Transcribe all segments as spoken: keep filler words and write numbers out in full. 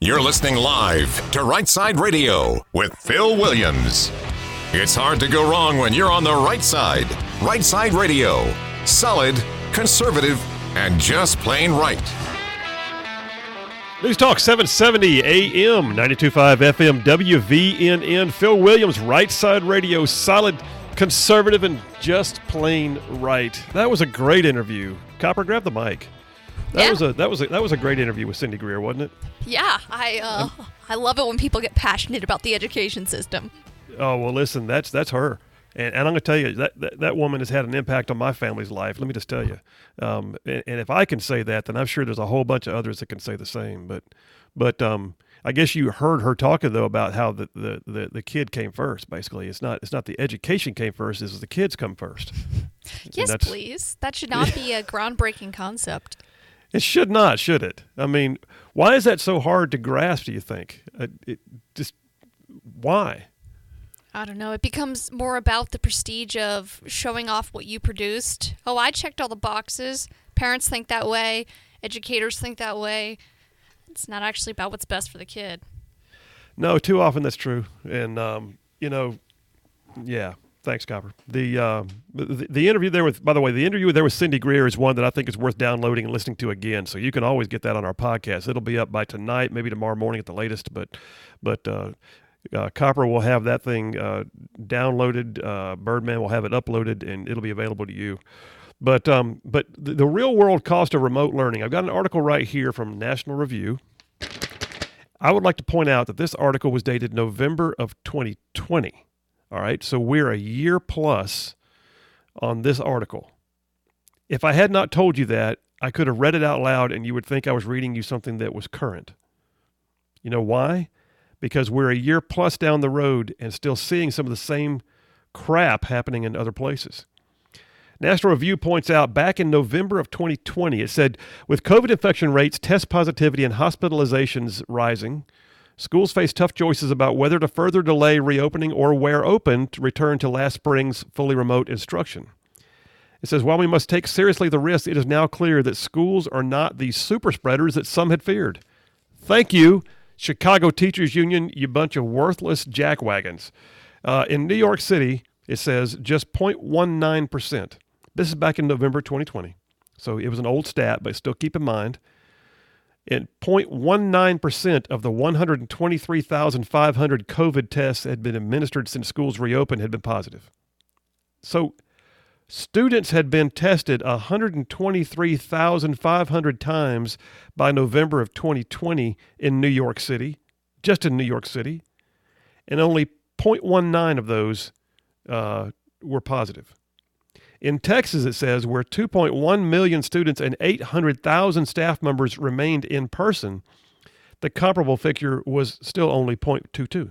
You're listening live to Right Side Radio with Phil Williams. It's hard to go wrong when you're on the right side. Right Side Radio. Solid, conservative, and just plain right. News Talk seven seventy A M, ninety-two point five F M, W V N N. Phil Williams, Right Side Radio. Solid, conservative, and just plain right. That was a great interview. Copper, grab the mic. That yeah. was a that was a that was a great interview with Cindy Greer, wasn't it? Yeah, I uh, um, I love it when people get passionate about the education system. Oh well, listen, that's that's her, and, and I'm going to tell you that, that that woman has had an impact on my family's life. Let me just tell you, um, and, and if I can say that, then I'm sure there's a whole bunch of others that can say the same. But but um, I guess you heard her talking though about how the, the, the, the kid came first. Basically, it's not it's not the education came first; it's the kids come first. Yes, please. That should not be a groundbreaking concept. It should not, should it? I mean, why is that so hard to grasp, do you think? Uh, it, just why? I don't know. It becomes more about the prestige of showing off what you produced. Oh, I checked all the boxes. Parents think that way. Educators think that way. It's not actually about what's best for the kid. No, too often that's true. And, um, you know, yeah. Thanks, Copper. The, uh, the the interview there with, by the way, the interview there with Cindy Greer is one that I think is worth downloading and listening to again. So you can always get that on our podcast. It'll be up by tonight, maybe tomorrow morning at the latest. But but uh, uh, Copper will have that thing uh, downloaded. Uh, Birdman will have it uploaded, and it'll be available to you. But um, but the, the real world cost of remote learning. I've got an article right here from National Review. I would like to point out that this article was dated November of twenty twenty. All right, so we're a year plus on this article. If I had not told you that, I could have read it out loud and you would think I was reading you something that was current. You know why? Because we're a year plus down the road and still seeing some of the same crap happening in other places. National Review points out back in November of twenty twenty, it said, with COVID infection rates, test positivity, and hospitalizations rising, schools face tough choices about whether to further delay reopening or where open to return to last spring's fully remote instruction. It says, while we must take seriously the risk, it is now clear that schools are not the super spreaders that some had feared. Thank you, Chicago Teachers Union, you bunch of worthless jackwagons. Uh, in New York City, it says just zero point one nine percent. This is back in November twenty twenty. So it was an old stat, but still keep in mind. And zero point one nine percent of the one hundred twenty-three thousand five hundred COVID tests that had been administered since schools reopened had been positive. So students had been tested one hundred twenty-three thousand five hundred times by November of twenty twenty in New York City, just in New York City, and only zero point one nine of those uh, were positive. In Texas, it says, where two point one million students and eight hundred thousand staff members remained in person, the comparable figure was still only zero point two two.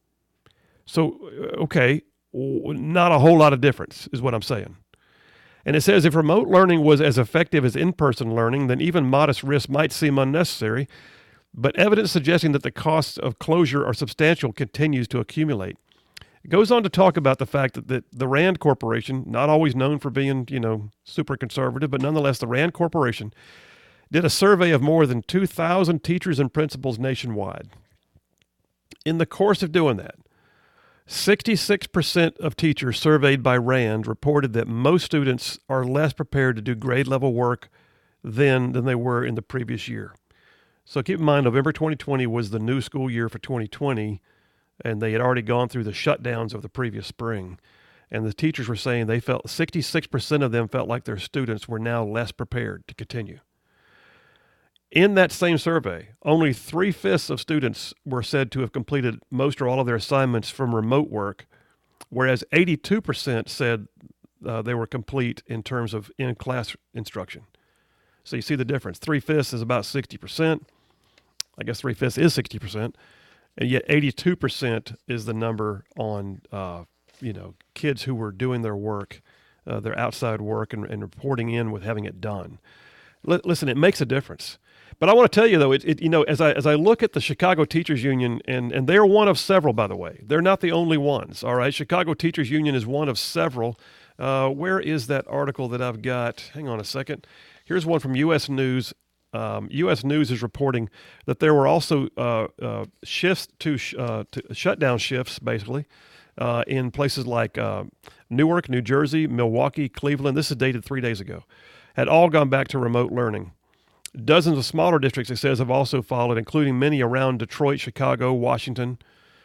So, okay, not a whole lot of difference is what I'm saying. And it says if remote learning was as effective as in-person learning, then even modest risks might seem unnecessary, but evidence suggesting that the costs of closure are substantial continues to accumulate. It goes on to talk about the fact that the, the RAND Corporation, not always known for being, you know, super conservative, but nonetheless, the RAND Corporation did a survey of more than two thousand teachers and principals nationwide. In the course of doing that, sixty-six percent of teachers surveyed by RAND reported that most students are less prepared to do grade-level work then than they were in the previous year. So keep in mind, November twenty twenty was the new school year for twenty twenty, and they had already gone through the shutdowns of the previous spring. And the teachers were saying they felt sixty-six percent of them felt like their students were now less prepared to continue. In that same survey, only three-fifths of students were said to have completed most or all of their assignments from remote work, whereas eighty-two percent said uh, they were complete in terms of in-class instruction. So you see the difference. Three-fifths is about sixty percent. I guess three-fifths is sixty percent. And yet eighty-two percent is the number on, uh, you know, kids who were doing their work, uh, their outside work, and, and reporting in with having it done. L- listen, it makes a difference. But I want to tell you, though, it, it, you know, as I as I look at the Chicago Teachers Union, and, and they're one of several, by the way. They're not the only ones, all right? Chicago Teachers Union is one of several. Uh, where is that article that I've got? Hang on a second. Here's one from U S News. Um, U S News is reporting that there were also uh, uh, shifts to, sh- uh, to shutdown shifts, basically, uh, in places like uh, Newark, New Jersey, Milwaukee, Cleveland. This is dated three days ago. Had all gone back to remote learning. Dozens of smaller districts, it says, have also followed, including many around Detroit, Chicago, Washington.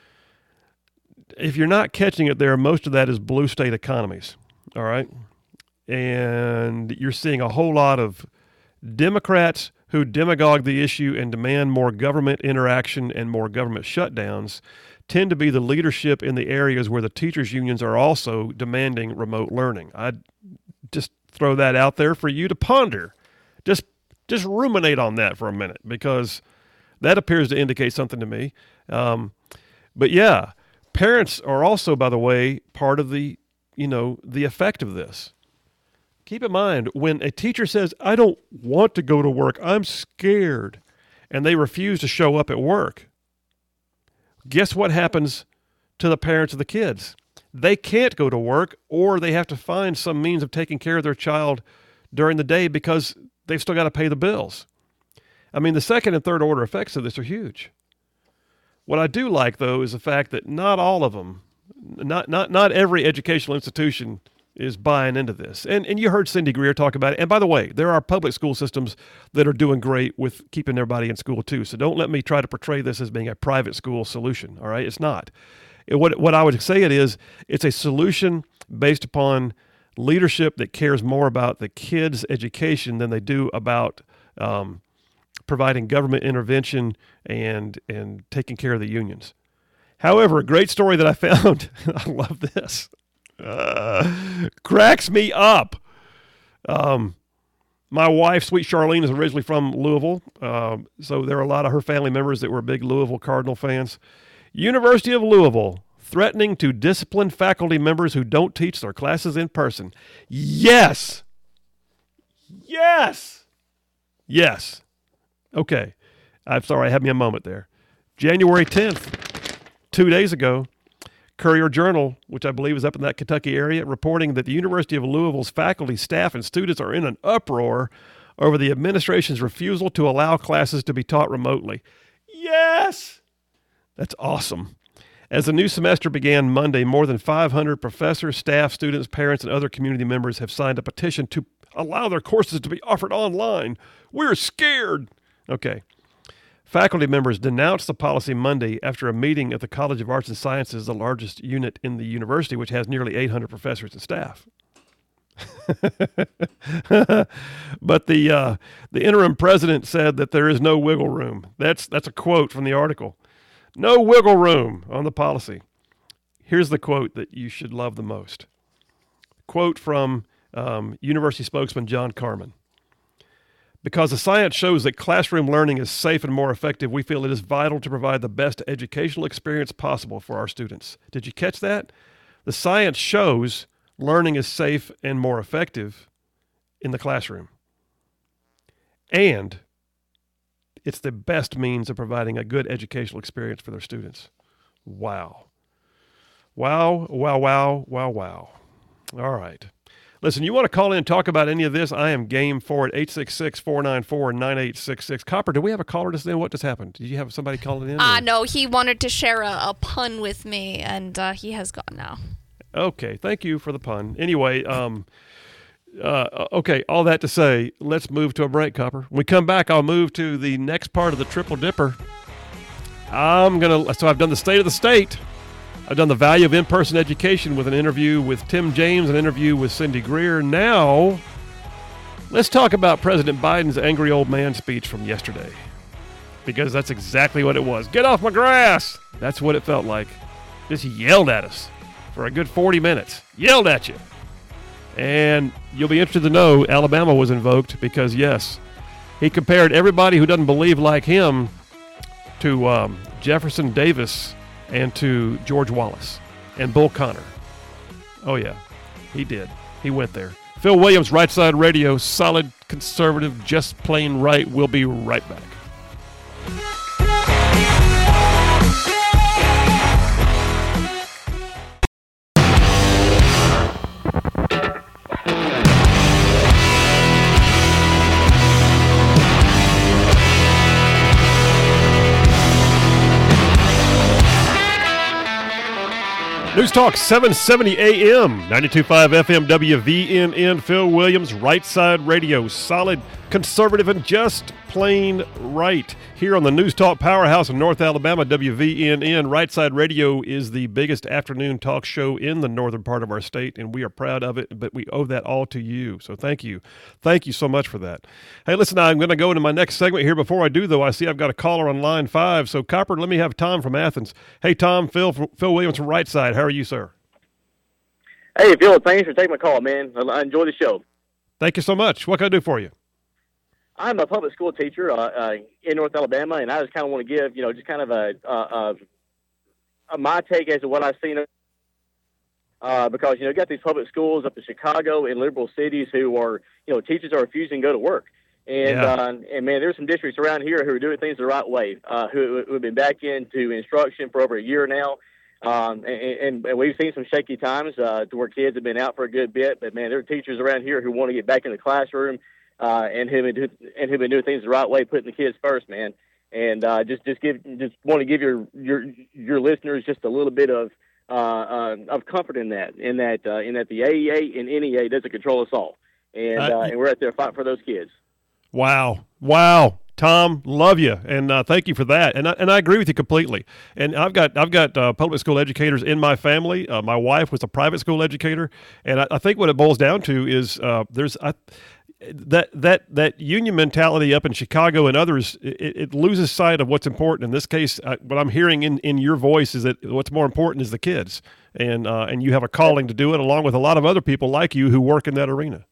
If you're not catching it there, most of that is blue state economies, all right? And you're seeing a whole lot of Democrats who demagogue the issue and demand more government interaction and more government shutdowns tend to be the leadership in the areas where the teachers' unions are also demanding remote learning. I'd just throw that out there for you to ponder. Just just ruminate on that for a minute, because that appears to indicate something to me. Um, but yeah, parents are also, by the way, part of the, you know, the effect of this. Keep in mind, when a teacher says, I don't want to go to work, I'm scared, and they refuse to show up at work, guess what happens to the parents of the kids? They can't go to work, or they have to find some means of taking care of their child during the day because they've still got to pay the bills. I mean, the second and third order effects of this are huge. What I do like, though, is the fact that not all of them, not not not every educational institution is buying into this. And and you heard Cindy Greer talk about it. And by the way, there are public school systems that are doing great with keeping everybody in school too. So don't let me try to portray this as being a private school solution, all right? It's not. It, what, what I would say it is, it's a solution based upon leadership that cares more about the kids' education than they do about um, providing government intervention and and taking care of the unions. However, a great story that I found, I love this, uh, cracks me up. Um, my wife, sweet Charlene, is originally from Louisville, uh, so there are a lot of her family members that were big Louisville Cardinal fans. University of Louisville threatening to discipline faculty members who don't teach their classes in person. Yes. Yes. Yes. Okay. I'm sorry, I had me a moment there. January tenth, two days ago, Courier Journal, which I believe is up in that Kentucky area, reporting that the University of Louisville's faculty, staff, and students are in an uproar over the administration's refusal to allow classes to be taught remotely. Yes! That's awesome. As the new semester began Monday, more than five hundred professors, staff, students, parents, and other community members have signed a petition to allow their courses to be offered online. We're scared. Okay. Faculty members denounced the policy Monday after a meeting at the College of Arts and Sciences, the largest unit in the university, which has nearly eight hundred professors and staff. But the uh, the interim president said that there is no wiggle room. That's that's a quote from the article. No wiggle room on the policy. Here's the quote that you should love the most. Quote from um, university spokesman John Carman. Because the science shows that classroom learning is safe and more effective, we feel it is vital to provide the best educational experience possible for our students. Did you catch that? The science shows learning is safe and more effective in the classroom. And it's the best means of providing a good educational experience for their students. Wow. Wow, wow, wow, wow, wow. All right. Listen, you want to call in and talk about any of this? I am game for it. eight six six, four nine four, nine eight six six. Copper, do we have a caller just then? What just happened? Did you have somebody calling in? Uh, no, he wanted to share a, a pun with me, and uh, he has gone now. Okay, thank you for the pun. Anyway, um, uh, okay, all that to say, let's move to a break, Copper. When we come back, I'll move to the next part of the Triple Dipper. I'm going to, so I've done the state of the state. I've done the value of in-person education with an interview with Tim James, an interview with Cindy Greer. Now, let's talk about President Biden's angry old man speech from yesterday, because that's exactly what it was. Get off my grass! That's what it felt like. Just yelled at us for a good forty minutes. Yelled at you. And you'll be interested to know Alabama was invoked because, yes, he compared everybody who doesn't believe like him to um, Jefferson Davis and to George Wallace and Bull Connor. Oh, yeah, he did. He went there. Phil Williams, Right Side Radio, solid conservative, just plain right. We'll be right back. News Talk seven seventy A M, ninety-two point five F M W V N N, Phil Williams, Right Side Radio, solid, conservative, and just plain right. Here on the News Talk powerhouse of North Alabama, W V N N, Right Side Radio is the biggest afternoon talk show in the northern part of our state, and we are proud of it, but we owe that all to you. So thank you. Thank you so much for that. Hey, listen, I'm going to go into my next segment here. Before I do, though, I see I've got a caller on line five. So, Copper, let me have Tom from Athens. Hey, Tom, Phil, Phil Williams from Right Side. How are you, sir? Hey, Phil, thanks for taking my call, man. I enjoy the show. Thank you so much. What can I do for you? I'm a public school teacher uh, uh, in North Alabama, and I just kind of want to give, you know, just kind of a, uh, a my take as to what I've seen. Uh, because, you know, you got these public schools up in Chicago and liberal cities who are, you know, teachers are refusing to go to work. And, Yeah. uh, and man, there's some districts around here who are doing things the right way, uh, who, who have been back into instruction for over a year now. Um, and, and, and we've seen some shaky times uh, to where kids have been out for a good bit. But, man, there are teachers around here who want to get back in the classroom uh, and who've been, do, and who've been doing things the right way, putting the kids first, man. And uh, just just give just want to give your, your your listeners just a little bit of uh, uh, of comfort in that, in that uh, in that the A E A and N E A doesn't control us all, and Uh, uh, and we're out there fighting for those kids. Wow. Wow. Tom, love you, and uh, thank you for that. And I, and I agree with you completely. And I've got I've got uh, public school educators in my family. Uh, my wife was a private school educator, and I, I think what it boils down to is uh, there's I, that that that union mentality up in Chicago and others. It, it loses sight of what's important. In this case, I, what I'm hearing in, in your voice is that what's more important is the kids, and uh, and you have a calling to do it, along with a lot of other people like you who work in that arena.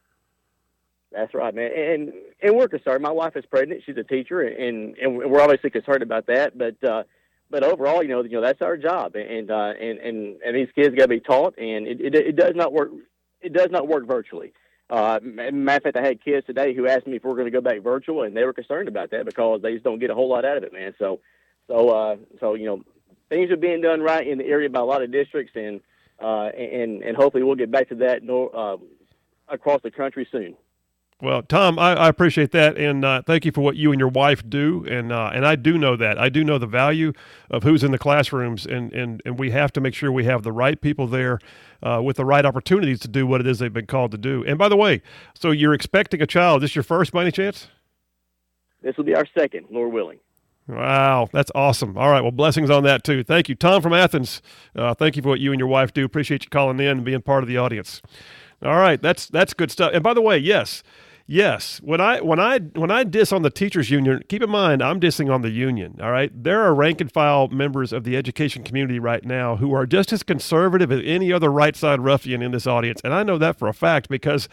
That's right, man. And and we're concerned. My wife is pregnant. She's a teacher, and and we're obviously concerned about that. But uh, but overall, you know, you know that's our job, and uh, and and and these kids got to be taught, and it, it it does not work. It does not work virtually. Uh, matter of fact, I had kids today who asked me if we're going to go back virtual, and they were concerned about that because they just don't get a whole lot out of it, man. So so uh, so you know, things are being done right in the area by a lot of districts, and uh, and and hopefully we'll get back to that no, uh, across the country soon. Well, Tom, I, I appreciate that, and uh, thank you for what you and your wife do, and uh, and I do know that. I do know the value of who's in the classrooms, and, and, and we have to make sure we have the right people there uh, with the right opportunities to do what it is they've been called to do. And by the way, so you're expecting a child. Is this your first by any chance? This will be our second, Lord willing. Wow, that's awesome. All right, well, blessings on that, too. Thank you. Tom from Athens, uh, thank you for what you and your wife do. Appreciate you calling in and being part of the audience. All right, that's that's good stuff. And by the way, yes, Yes, when I when I when I diss on the teachers union, keep in mind I'm dissing on the union. All right, there are rank and file members of the education community right now who are just as conservative as any other right side ruffian in this audience, and I know that for a fact because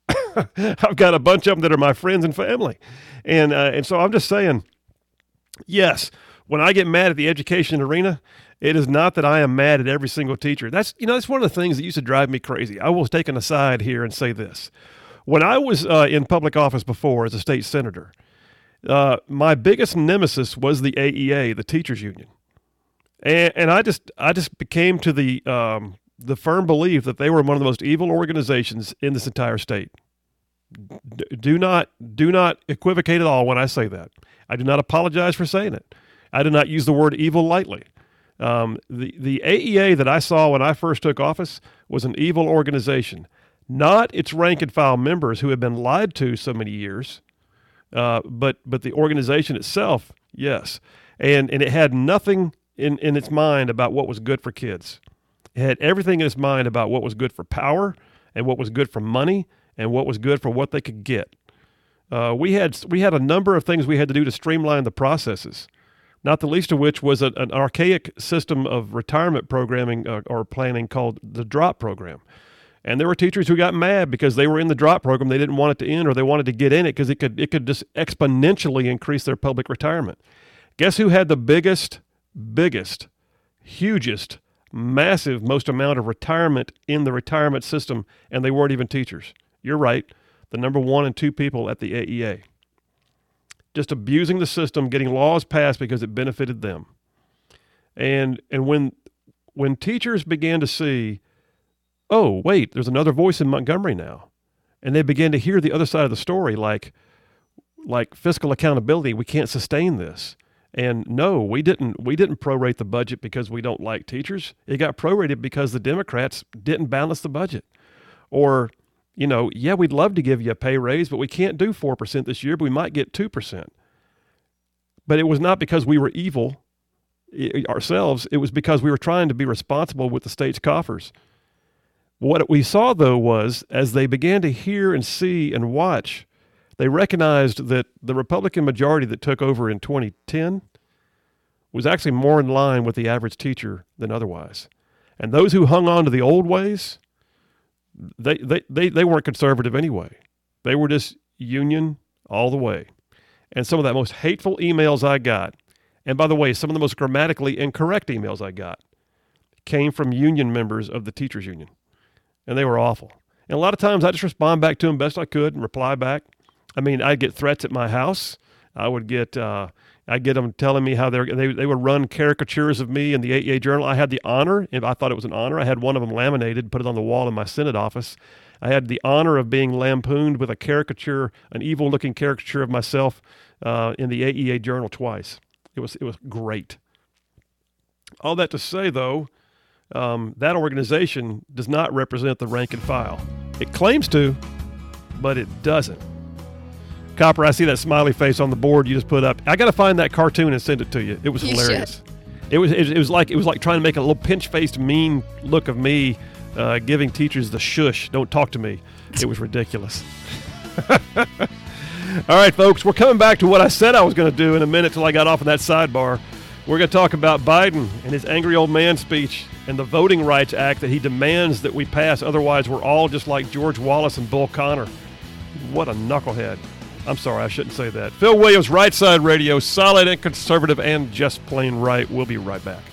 I've got a bunch of them that are my friends and family, and uh, and so I'm just saying, yes, when I get mad at the education arena, it is not that I am mad at every single teacher. That's you know that's one of the things that used to drive me crazy. I will take an aside here and say this. When I was uh, in public office before as a state senator, uh, my biggest nemesis was the A E A, the teachers union, and, and I just I just became to the um, the firm belief that they were one of the most evil organizations in this entire state. D- do not do not equivocate at all when I say that. I do not apologize for saying it. I do not use the word evil lightly. Um, the the A E A that I saw when I first took office was an evil organization. Not its rank and file members who have been lied to so many years, uh, but but the organization itself, yes. And and it had nothing in, in its mind about what was good for kids. It had everything in its mind about what was good for power and what was good for money and what was good for what they could get. Uh, we had we had a number of things we had to do to streamline the processes, not the least of which was a, an archaic system of retirement programming uh, or planning called the DROP program. And there were teachers who got mad because they were in the DROP program. They didn't want it to end, or they wanted to get in it because it could it could just exponentially increase their public retirement. Guess who had the biggest, biggest, hugest, massive, most amount of retirement in the retirement system, and they weren't even teachers? You're right. The number one and two people at the A E A. Just abusing the system, getting laws passed because it benefited them. And and when when teachers began to see, oh, wait, there's another voice in Montgomery now. And they began to hear the other side of the story, like, like fiscal accountability. We can't sustain this. And no, we didn't we didn't prorate the budget because we don't like teachers. It got prorated because the Democrats didn't balance the budget. Or, you know, yeah, we'd love to give you a pay raise, but we can't do four percent this year, but we might get two percent. But it was not because we were evil ourselves. It was because we were trying to be responsible with the state's coffers. What we saw, though, was as they began to hear and see and watch, they recognized that the Republican majority that took over in twenty ten was actually more in line with the average teacher than otherwise. And those who hung on to the old ways, they, they, they, they weren't conservative anyway. They were just union all the way. And some of that most hateful emails I got, and by the way, some of the most grammatically incorrect emails I got, came from union members of the teachers union. And they were awful. And a lot of times I just respond back to them best I could and reply back. I mean, I'd get threats at my house. I would get, uh, I'd get them telling me how they're, they they would run caricatures of me in the A E A Journal. I had the honor, if I thought it was an honor, I had one of them laminated, put it on the wall in my Senate office. I had the honor of being lampooned with a caricature, an evil-looking caricature of myself uh, in the A E A Journal twice. It was it was great. All that to say, though, um, that organization does not represent the rank and file. It claims to, but it doesn't. Copper, I see that smiley face on the board you just put up. I got to find that cartoon and send it to you. It was You hilarious. should. It was it, it was like it was like trying to make a little pinch-faced, mean look of me, uh, giving teachers the shush. Don't talk to me. It was ridiculous. All right, folks, we're coming back to what I said I was going to do in a minute till I got off of that sidebar. We're going to talk about Biden and his angry old man speech and the Voting Rights Act that he demands that we pass. Otherwise, we're all just like George Wallace and Bull Connor. What a knucklehead. I'm sorry, I shouldn't say that. Phil Williams, Right Side Radio, solid and conservative and just plain right. We'll be right back.